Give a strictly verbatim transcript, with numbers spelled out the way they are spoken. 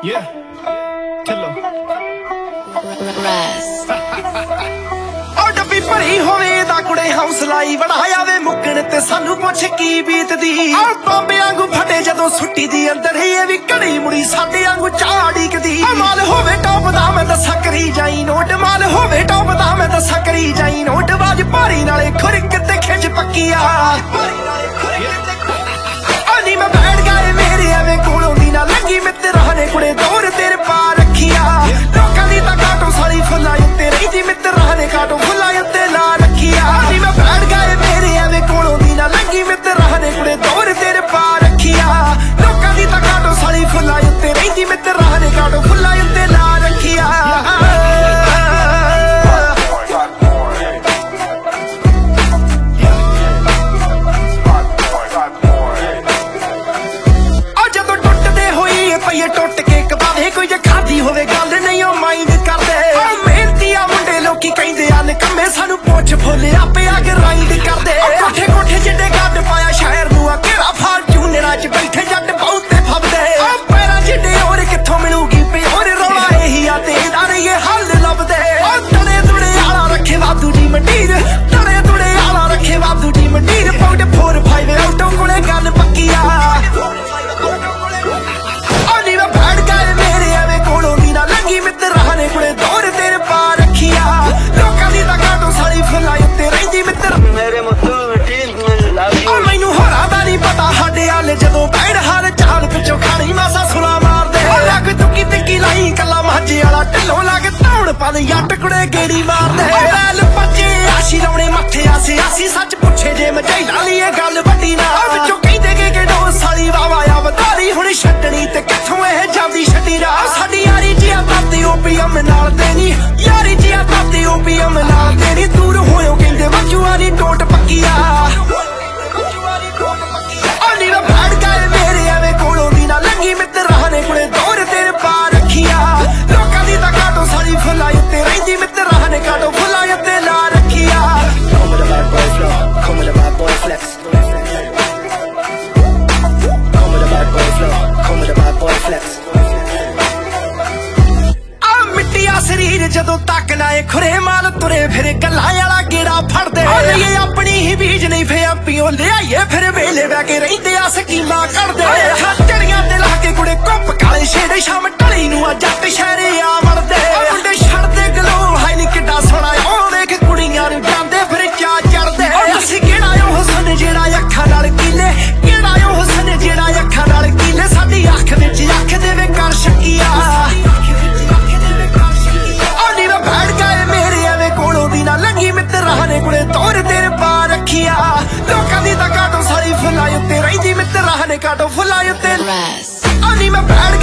Yeah. Killer. ਡੱਬੀ ਭਰੀ ਹੋਵੇ ਦਾ ਕੁੜੇ ਹੌਸਲਾਈ ਵੜਾਇਆ ਵੇ ਮੁੱਕਣ ਤੇ ਸਾਨੂੰ ਪੁੱਛ ਕੀ ਬੀਤਦੀ ਆ ਬੰਬੇ ਵਾਂਗੂ ਫਟੇ ਜਦੋਂ ਸੁੱਟੀ ਦੀ ਅੰਦਰ ਇਹ ਵੀ ਘੜੀ ਮੁੜੀ ਸਾਡੇ ਵਾਂਗੂ ਝਾੜੀ ਕਦੀ ਮਾਲ ਹੋਵੇ ਟੌਪ ਦਾ ਮੈਂ ਦੱਸਾਂ ਕਰੀ ਜਾਈ ਨੋਟ ਮਾਲ ਹੋਵੇ ਟੌਪ ਦਾ ਮੈਂ ਦੱਸਾਂ ਕਰੀ ਜਾਈ ਨੋਟ ਬਾਜ ਭਾਰੀ ਨਾਲੇ ਖੁਰਕ ਤੇ ਖਿੱਚ ਪੱਕੀ ਆ ਆਨੀ ਮੈਂ ਬੈਠ ਗਏ ਮੇਰੇ ਐਵੇਂ ਕੋਲੋਂ ਦੀ ਨਾ ਲੱਗੀ ਮਿੱਤਰਾਂ ਨੇ ਕੁੜੇ ਦੌਰ ਤੇਰੇ ਪਾ ਰੱਖਿਆ ਲੋਕਾਂ ਦੀ ਤਾਂ ਕਾਟੋ ਸਾਲੀ ਫੁੱਲਾਂ ਉੱਤੇ ਰਹਿੰਦੀ ਮਿੱਤਰਾਂ ਨੇ ਕਾਟੋ ਫੁੱਲਾਂ ਉੱਤੇ ਲਾ ਰੱਖਿਆ ਆਨੀ ਮੈਂ ਬੈਠ ਗਏ ਮੇਰੇ ਐਵੇਂ ਕੋਲੋਂ ਦੀ ਨਾ ਲੱਗੀ ਮਿੱਤਰਾਂ ਨੇ ਕੁੜੇ ਦੌਰ ਤੇਰੇ ਪਾ ਰੱਖਿਆ ਲੋਕਾਂ ਦੀ ਤਾਂ ਕਾਟੋ ਸਾਲੀ ਫੁੱਲਾਂ ਉੱਤੇ ਰਹਿੰਦੀ ਮਿੱਤਰਾਂ ਨੇ ਕਾਟੋ ਫੁੱਲਾਂ ਉੱਤੇ ਲਾ ਰੱਖਿਆ ਪਈਏ ਟੁੱਟ ਕੇ ਕਬਾਵੇ ਕੋਈ ਜੇ ਖਾਦੀ ਹੋਵੇ ਗੱਲ ਨਹੀਂ ਉਹ ਮਾਈਂਡ ਕਰਦੇ ਮਿਹਨਤੀਆ ਮੁੰਡੇ ਲੋਕੀ ਕਹਿੰਦੇ ਆ ਨਿਕੰਮੇ ਸਾਨੂੰ ਪੁੱਛ ਫੁੱਲ ਆਪੇ ਆ ਕੇ ਰਾਈਡ ਕਰਦੇ ਕੋਠੇ ਕੋਠੇ ਜਿੱਡੇ ਗੱਡ ਪਾਇਆ ਸ਼ਹਿਰ ਨੂੰ ਆ ਕਿਹੜਾ ਫਾਰਚੂਨਰਾਂ ਚ ਬੈਠੇ ਜੱਟ ਬਹੁਤੇ ਫੱਬਦੇ ਪੈਰਾਂ ਜਿੱਡੇ ਹੋਰ ਕਿੱਥੋਂ ਮਿਲੂਗੀ ਪਿਓਰ ਰੌਲਾ ਇਹੀ ਆ ਤੇ ਡਾਰੇ ਹੱਲ ਲੱਭਦੇ ਤੜੇ ਤੁੜੇ ਆਲਾ ਰੱਖੇ ਵਾਧੂ ਦੀ ਮੰਡੀਰ ਤੜੇ ਤੁੜੇ ਆਲਾ ਰੱਖੇ ਵਾਧੂ ਦੀ ਮੰਡੀਰ ਪੌਂਡ ਫੋਰ ਫਾਈਵ ਆਊਟੋਂ ਕੋਲੇ ਗੱਲ ਪੱਕੀ ਆ ਮਿੱਤਰਾਂ ਨੇ ਕੁੜੇ ਦੌਰ ਤੇਰੇ ਪਾ ਰੱਖਿਆ ਲੋਕਾਂ ਦੀ ਤਾਂ ਕਾਟੋ ਸਾਲੀ ਫੁੱਲਾਂ ਉੱਤੇ ਰਹਿੰਦੀ ਮਿੱਤਰ ਮੇਰੇ ਮੁੱਤੂ ਮਿੱਟੀ ਮੈਨੂੰ ਹੋਰਾਂ ਦਾ ਨਹੀਂ ਪਤਾ ਸਾਡੇ ਹਾਲੇ ਜਦੋਂ ਬੈਠ ਹਾਲ ਚਾਲ ਪਿੱਛੋਂ ਖਾਣੀ ਮਾਸਾ ਸੁਲਾ ਮਾਰਦੇ ਲੱਗ ਤੁੱਕੀ ਤਿੱਕੀ ਲਾਈ ਕੱਲਾ ਮਾਝੇ ਵਾਲਾ ਢਿੱਲੋਂ ਲੱਗ ਧੌਣ ਪਾਦੇ ਜੱਟ ਕੁੜੇ ਗੇੜੀ ਮਾਰਦੇ ਬੈਲ ਪੱਜੇ ਆਸ਼ੀ ਲਾਉਣੇ ਮੱਥੇ ਆਸੇ ਆਸੀ ਸੱਚ ਪੁੱਛੇ ਜੇ ਮਝਾਈ ਲਾਲੀ ਇਹ ਗੱਲ ਵੱਡੀ ਨਾ ਵਿੱਚੋਂ ਕਹਿੰਦੇ ਕਿ ਕਿਡੋ ਸਾਲੀ ਵਾਵਾ ਆ ਵਧਾਰੀ ਹੁਣ ਛੱਡਣੀ ਤੇ ਕਿੱਥੋਂ ਇਹ ਜਾਂਦੀ ਛੱਡੀ ਰਾ ਸਾਡੀ ਯਾਰੀ ਜੀਆ ਤਾਤੇ ਓਪੀਐਮ ਨਾਲ ਦੇਣੀ ਯਾਰੀ ਜੀਆ ਤਾਤੇ ਓਪੀਐਮ ਨਾਲ ਦੇਣੀ ਦੂਰ ਹੋਇਓ ਕਹਿੰਦੇ ਵਜੂਆ ਦੀ ਟੋਟ ਪੱਕੀਆ ਆਨੀ ਮੈਂ ਫੜ ਗਏ ਮੇਰੇ ਐਵੇਂ ਕੋਲੋਂ ਦੀ ਨਾ ਲੰਗੀ ਮਿੱਤਰਾਂ ਨੇ ਕੁੜੇ ਦੌਰ ਤੇਰੇ ਪਾ ਰੱਖਿਆ ਲੋਕਾਂ ਦੀ ਤਾਂ ਕਾਟੋ ਸਾਲੀ ਫੁੱਲਾਂ ਉੱਤੇ ਰਹਿੰਦੀ ਮਿੱਤਰਾਂ ਨੇ ਕਾਟੋ ਫੁੱਲਾਂ ਉੱਤੇ ਲਾ ਰੱਖਿਆ ਸਰੀਰ ਜਦੋਂ ਤੱਕ ਨਾ ਇਹ ਖੁਰੇ ਮਾਲ ਤੁਰੇ ਫਿਰ ਗੱਲਾਂ ਵਾਲਾ ਗੇੜਾ ਫੜਦੇ ਇਹ ਆਪਣੀ ਹੀ ਬੀਜ ਨਹੀਂ ਫੇ ਪੀਓ ਲਿਆਈਏ ਫਿਰ ਵੇਲੇ ਬਹਿ ਕੇ ਰਹਿੰਦੇ ਆ ਸਕੀਮਾਂ ਕੱਢਦੇ ਚੜੀਆਂ ਤੇ ਲਾ ਕੇ ਕੁੜੇ ਕੁੱਪ ਕਾਲੇ ਛੇੜੇ ਸ਼ਾਮ ਢਲੀ ਨੂੰ ਆ ਜੱਟ ਸ਼ਹਿਰੇ ਆ ਵੜਦੇ ਮੁੰਡੇ ਛੱਡਦੇ ਗਲੋ ਹਾਈ ਨੀ ਕਿੱਡਾ ਸੋਹਣਾ ਉਹ ਵੇਖ ਕੁੜੀਆਂ ਨੂੰ ਜਾਂਦੇ ਫਿਰ ਚਾ ਚੜਦੇ ਅਸੀਂ ਕਿਹੜਾ ਉਹ ਹੁਸਨ ਜਿਹੜਾ ਅੱਖਾਂ ਨਾਲ ਕੀਲੇ ਕਿਹੜਾ ਉਹ ਹੁਸਨ ਜਿਹੜਾ ਅੱਖਾਂ ਨਾਲ ਕੀਲੇ ਸਾਡੀ ਅੱਖ ਵਿੱਚ ਅੱਖ ਦੇਵੇ ਕਰ ਸ਼ੱਕੀਆ ਮਿੱਤਰਾਂ ਨੇ ਕੁੜੇ ਦੌਰ ਤੇਰੇ ਪਾ ਰੱਖਿਆ ਲੋਕਾਂ ਦੀ ਤਾਂ ਕਾਟੋ ਸਾਰੀ ਫੁੱਲਾਂ ਉੱਤੇ ਰਹਿੰਦੀ ਮਿੱਤਰਾਂ ਨੇ ਕਾਟੋ ਫੁੱਲਾਂ ਉੱਤੇ ਆਨੀ ਮੈਂ ਬੈਠ